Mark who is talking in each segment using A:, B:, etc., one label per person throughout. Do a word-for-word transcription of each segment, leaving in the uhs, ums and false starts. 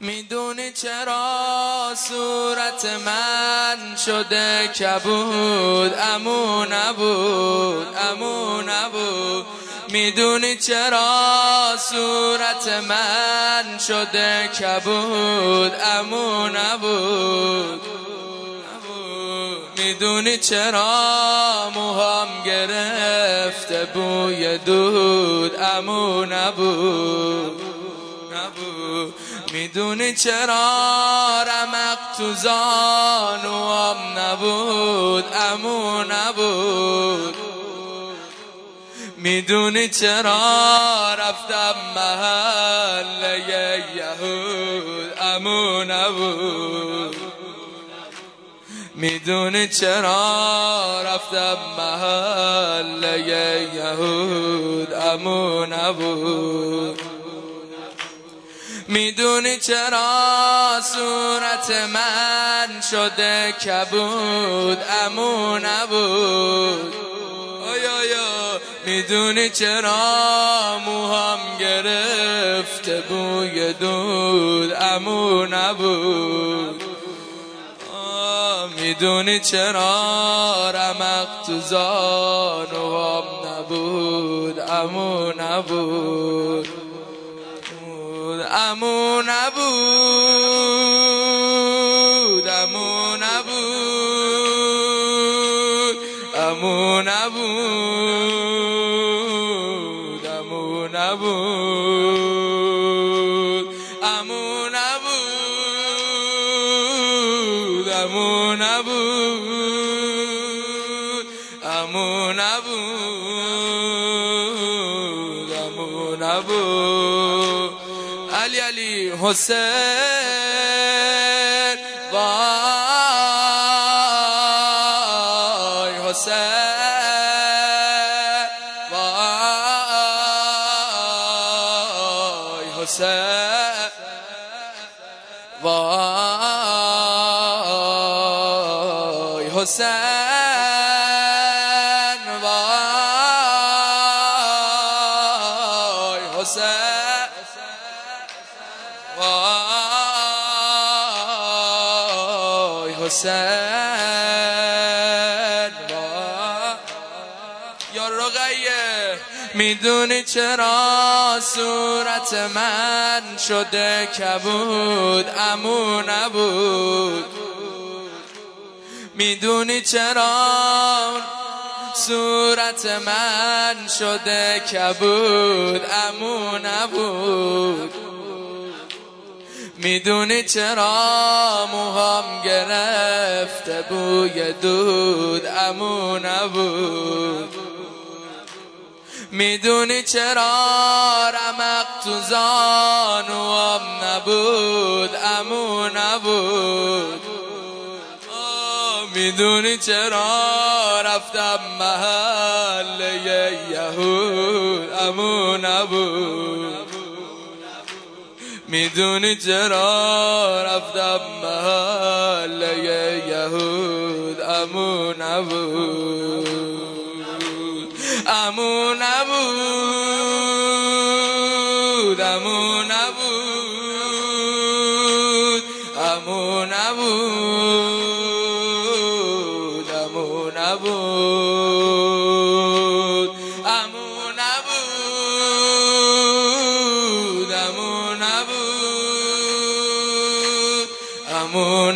A: میدونی چرا صورت من شده کبود؟ امو نبود، امو نبود. میدونی چرا صورت من شده کبود؟ امو نبود. میدونی چرا موهام گرفته بوی دود؟ امو نبود، نبود. میدونی چرا رمق تو زانوام نبود؟ امو نبود. میدونی چرا رفتم محله یهود؟ امو نبود. میدونی چرا رفتم محله یهود؟ امو نبود. میدونی چرا صورت من شده کبود؟ امو نبود. آیا آیا میدونی چرا موهام گرفته بوی دود؟ امو نبود. میدونی چرا رمق تو زانوام نبود؟ امو نبود، امو نبود، امو نبود، امو نبود، امو نبود، امو نبود، امو نبود، امو نبود، امو نبود. علی علی حسین وای حسین وای حسین وای حسین وای حسین وای حسین وای یا رقیه. میدونی چرا صورت من شده کبود؟ امو نبود. میدونی چرا صورت من شده کبود؟ امو نبود. میدونی چرا موهام گرفته بوی دود؟ امو نبود. میدونی چرا رمق تو زانوام نبود؟ امو نبود. میدونی چرا رفتم محله یهود؟ امو نبود. میدونی چرا رفتم محله یهود؟ امو نبود، امو نبود، امو نبود، امو نبود، امو نبود، امو نبود، امو نبود، امو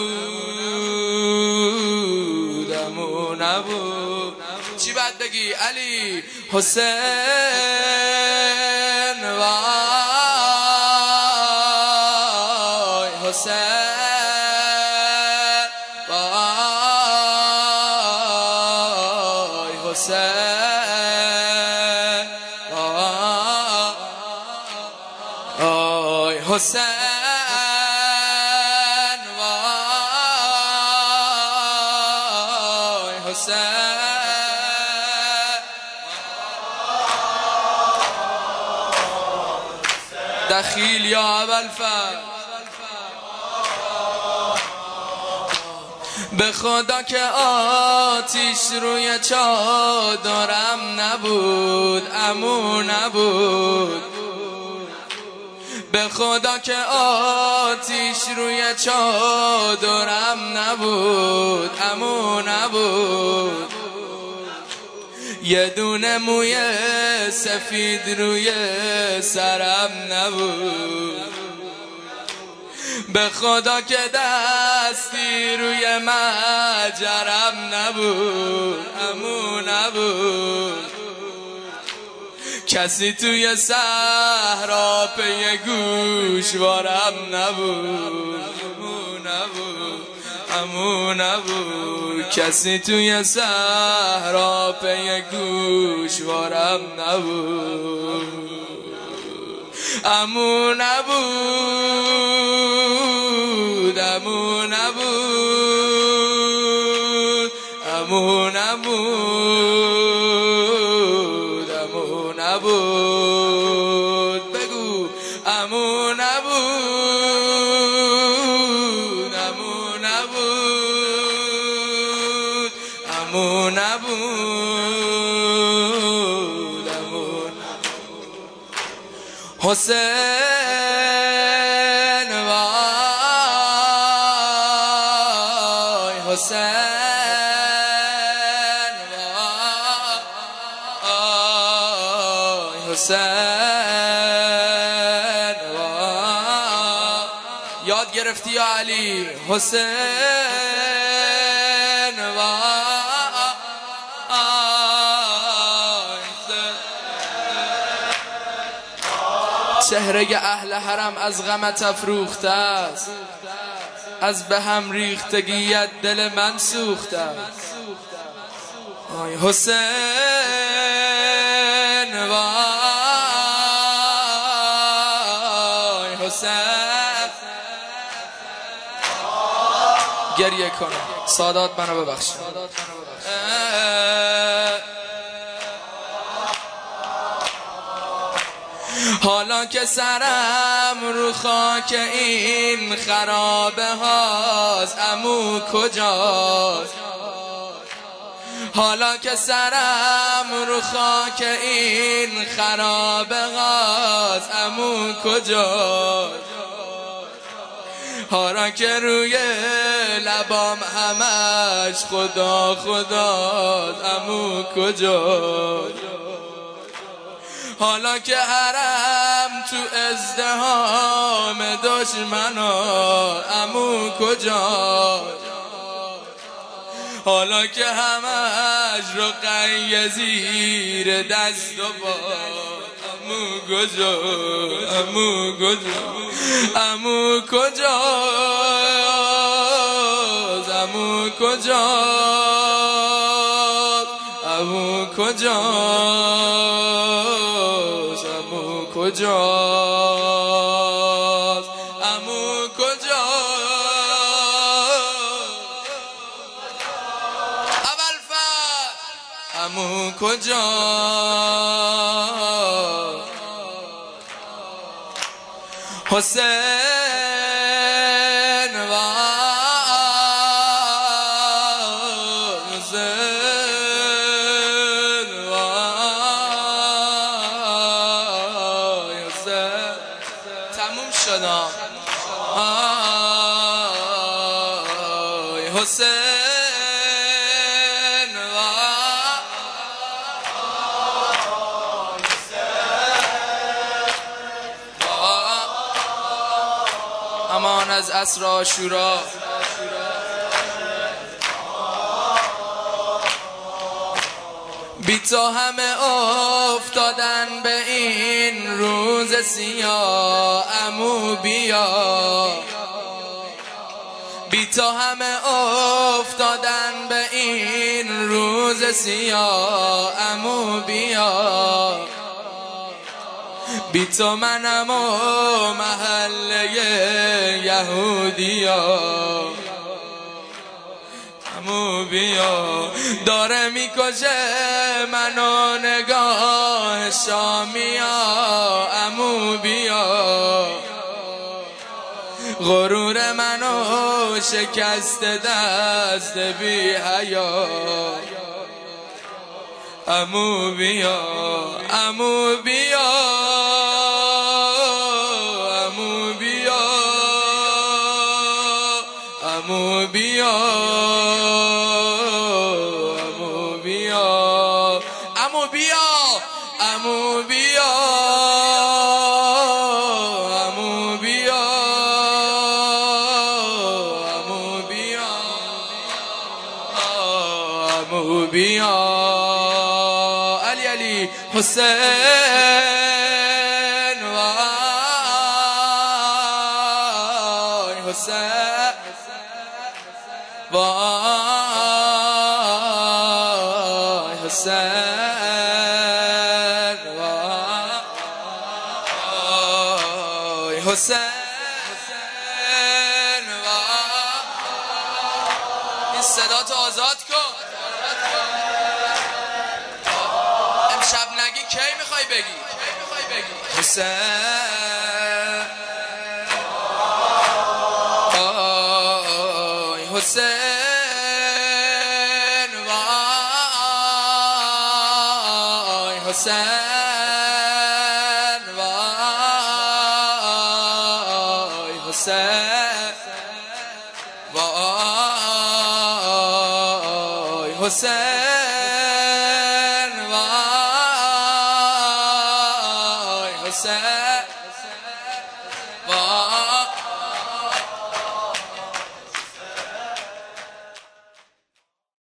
A: نبود، امو نبود. چی باید بگی علی حسین وای حسین وای حسین وای حسین وای حسین دخیل یا اول فر. به خدا که آتیش روی چادرم نبود؟ امو نبود. به به خدا که آتیش روی چادرم نبود، عمو نبود. یه دونه موی سفید روی سرم نبود. به خدا که دستی روی مجرم نبود، عمو نبود. کسی توی صحرا پی گوشوارم نبود، عمو نبود، عمو نبود. کسی توی صحرا پی گوشوارم نبود، عمو نبود، عمو نبود، عمو نبود، عمو نبود. بگو عمو نبود، عمو نبود، عمو نبود، عمو حسین وای حسین وای حسین وای. یاد گرفتی یا علی؟ حسین وای چهره اهل حرم از غمت افروخته است، از به هم ریختگیت دل من سوخته است. آی حسین وای حسین. گریه کنم سادات منو ببخشید. حالا که سرم رو خاک این خرابه هاست، عمو کجاست؟ حالا که سرم رو خاک این خرابه هاست، عمو کجاست؟ حالا که روی لبام همش خدا خداست، عمو کجاست؟ حالا که حرم تو ازدحام دشمنا، عمو کجاست؟ حالا که همش رو قیه زیر دست و پا، عمو کجاست؟ عمو کجاست؟ عمو کجاست؟ عمو کجاست؟ عمو کجاست؟ عمو کجاست؟ عمو کجاست؟ اول فرد عمو کجاست؟ حسین وای حسین وای حسین. تموم شدم. آی حسین وای امان از عصر عاشورا. بی تو همه افتادن به این روز سیاه، عمو بیا. بی تو همه افتادن به این روز سیاه، عمو بیا. بی تو منم و محله یهودیا، عمو بیا. داره میکشه منو نگاه شامیا، عمو بیا. غرور منو شکست دست بی حیا، عمو بیا. عمو بیا، عمو بیا عمو بیا عمو بیا عمو بیا عمو بیا عمو بیا عمو بیا علی علی حسین وای حسین وای حسین وای حسین وای این صدا تو آزاد کن امشب نگی کی میخوای بگی حسین وای حسین وای حسین وای حسین وای حسین وای حسین